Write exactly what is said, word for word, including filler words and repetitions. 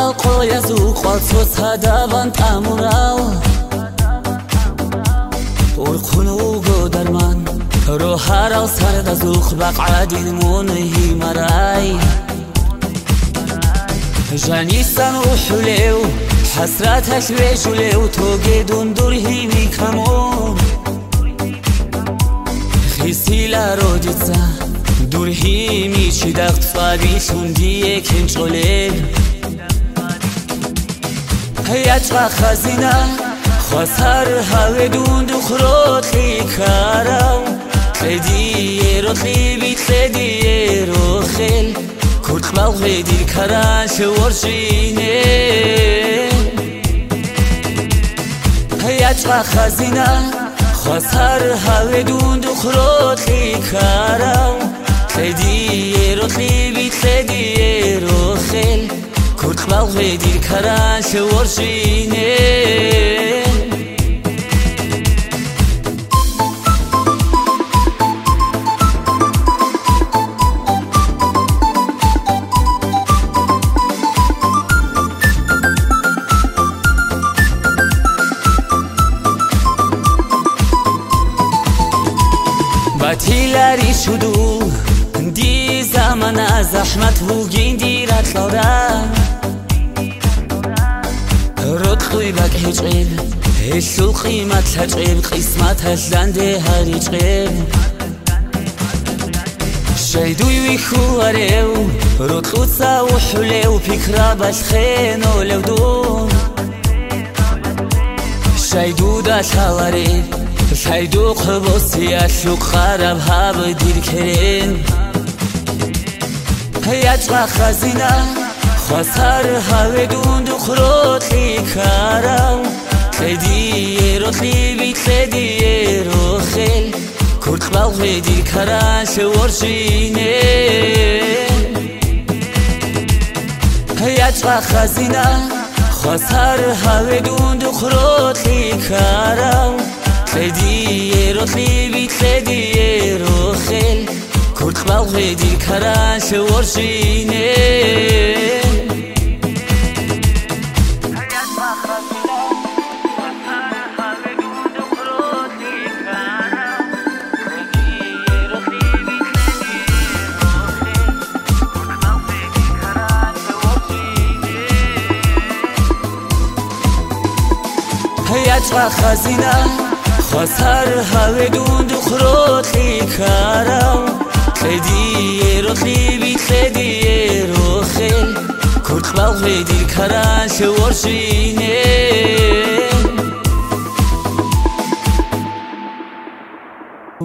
ყოიას უყვალცო სადავან ტამურაო ორხუნო გოდარმან რო ჰარავ სარდა ზუხბა ყადინ მონი მარაი ჟანისან უჰლევ حسرتش وشوله و تو گدون دور هیمی کمون خیسی لارو دیتزا دور هیمی چی دقت فادیشون دیه کنچوله هیچ خزینه خواستر هاوه دون دخروت لی کارو خیدیه رو خیبید خیدیه رو خیل کرد باوه دیر کارش ورشینه هیچ خزینه خواستر هاوه دون دخروت لی کارو خیدیه رو خیبید خیدیه رو خیل کرد باوه دیر کارش ورشینه باتیلاری شدو دی زمان از زحمت بوگین دیرت لارم رد خوی بک هیچ غیر هیچو قیمت هیچ غیر قسمت هشدنده هر هیچ غیر شایدوی خوارو رد خودسا و حلو پیکرا بشخینو لودون شایدو داشت هواره شایدو قبوسی اشوق خراب هاب دیر کرین هیچ خزینه خواستر هاوه دون دخروت لی کارو خیدیه رو خیبید خیدیه رو خیل کرد باوه دیر کارش ورشینه هیچ خزینه خواستر هاوه دون دخروت لی کارو خیدیه رو خیبید خیدیه رو خیل کرد باوه دیر کارش ورشینه هیچ خزینه خواستر هاوه دون دخروت لی کارو خیدیه رو خیبید خیدیه رو خیل کرد باوه دیر کارش ورشینه